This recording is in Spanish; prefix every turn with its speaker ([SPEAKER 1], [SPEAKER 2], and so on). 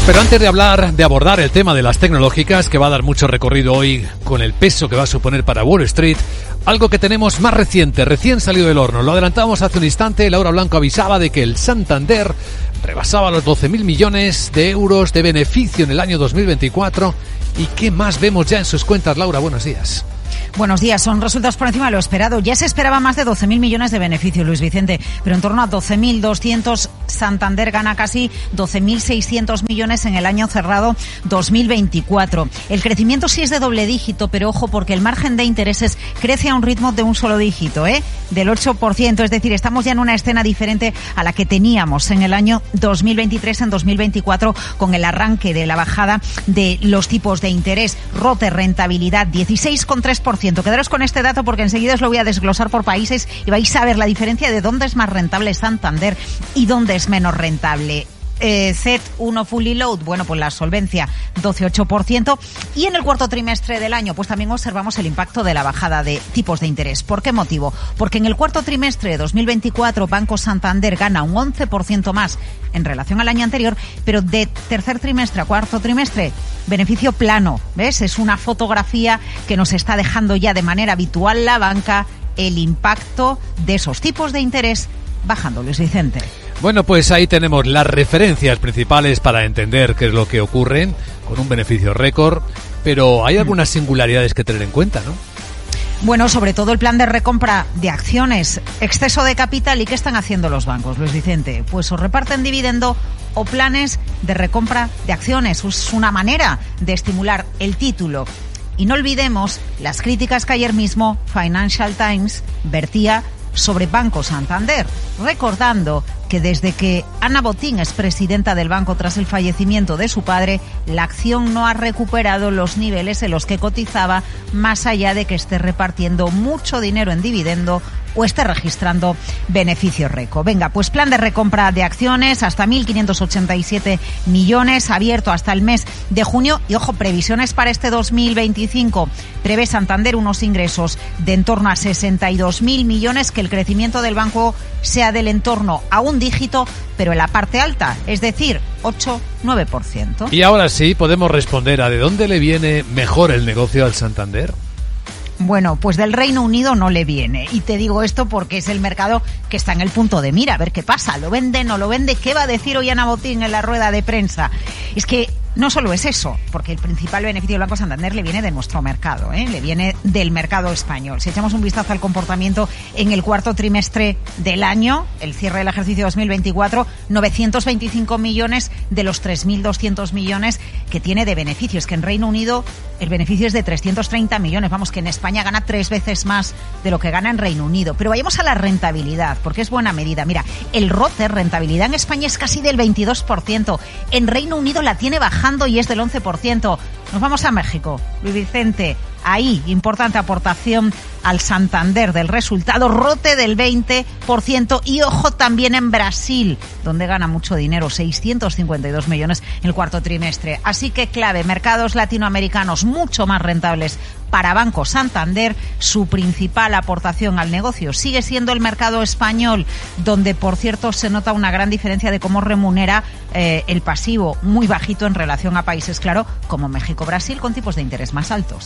[SPEAKER 1] Pero antes de abordar el tema de las tecnológicas, que va a dar mucho recorrido hoy con el peso que va a suponer para Wall Street, algo que tenemos más reciente, recién salido del horno. Lo adelantábamos hace un instante. Laura Blanco avisaba de que el Santander rebasaba los 12.000 millones de euros de beneficio en el año 2024. ¿Y qué más vemos ya en sus cuentas? Laura, buenos días.
[SPEAKER 2] Buenos días, son resultados por encima de lo esperado. Ya se esperaba más de 12.000 millones de beneficio, Luis Vicente, pero en torno a 12.200. Santander gana casi 12.600 millones en el año cerrado 2024. El crecimiento sí es de doble dígito, pero ojo, porque el margen de intereses crece a un ritmo de un solo dígito, del 8%. Es decir, estamos ya en una escena diferente a la que teníamos en el año 2023, en 2024, con el arranque de la bajada de los tipos de interés. ROTE, rentabilidad, 16,3%. Quedaros con este dato porque enseguida os lo voy a desglosar por países y vais a ver la diferencia de dónde es más rentable Santander y dónde es menos rentable. CET1 fully load, bueno, pues la solvencia 12,8%, y en el cuarto trimestre del año pues también observamos el impacto de la bajada de tipos de interés. ¿Por qué motivo? Porque en el cuarto trimestre de 2024 Banco Santander gana un 11% más en relación al año anterior, pero de tercer trimestre a cuarto trimestre beneficio plano, ¿ves? Es una fotografía que nos está dejando ya de manera habitual la banca el impacto de esos tipos de interés bajando, Luis Vicente.
[SPEAKER 1] Bueno, pues ahí tenemos las referencias principales para entender qué es lo que ocurre con un beneficio récord, pero hay algunas singularidades que tener en cuenta, ¿no?
[SPEAKER 2] Bueno, sobre todo el plan de recompra de acciones, exceso de capital. ¿Y qué están haciendo los bancos, Luis Vicente? Pues o reparten dividendo o planes de recompra de acciones. Es una manera de estimular el título. Y no olvidemos las críticas que ayer mismo Financial Times vertía sobre Banco Santander, recordando que desde que Ana Botín es presidenta del banco tras el fallecimiento de su padre, la acción no ha recuperado los niveles en los que cotizaba, más allá de que esté repartiendo mucho dinero en dividendo o esté registrando beneficios récord. Venga, pues plan de recompra de acciones hasta 1.587 millones, abierto hasta el mes de junio. Y ojo, previsiones para este 2025. Prevé Santander unos ingresos de en torno a 62.000 millones, que el crecimiento del banco sea del entorno a un dígito, pero en la parte alta, es decir, 8-9%.
[SPEAKER 1] Y ahora sí, podemos responder a de dónde le viene mejor el negocio al Santander.
[SPEAKER 2] Bueno, pues del Reino Unido no le viene. Y te digo esto porque es el mercado que está en el punto de mira. A ver qué pasa. ¿Lo vende? ¿No lo vende? ¿Qué va a decir hoy Ana Botín en la rueda de prensa? Es que no solo es eso, porque el principal beneficio del Banco Santander le viene de nuestro mercado, le viene del mercado español. Si echamos un vistazo al comportamiento en el cuarto trimestre del año, el cierre del ejercicio 2024, 925 millones de los 3.200 millones que tiene de beneficios, que en Reino Unido el beneficio es de 330 millones. Vamos, que en España gana 3 veces más de lo que gana en Reino Unido. Pero vayamos a la rentabilidad, porque es buena medida. Mira, el ROTE, rentabilidad en España, es casi del 22%. En Reino Unido la tiene bajando y es del 11%. Nos vamos a México, Luis Vicente. Ahí, importante aportación al Santander del resultado, ROTE del 20%. Y ojo también en Brasil, donde gana mucho dinero, 652 millones en el cuarto trimestre. Así que clave, mercados latinoamericanos mucho más rentables para Banco Santander. Su principal aportación al negocio sigue siendo el mercado español, donde, por cierto, se nota una gran diferencia de cómo remunera el pasivo, muy bajito en relación a países, claro, como México, Brasil, con tipos de interés más altos.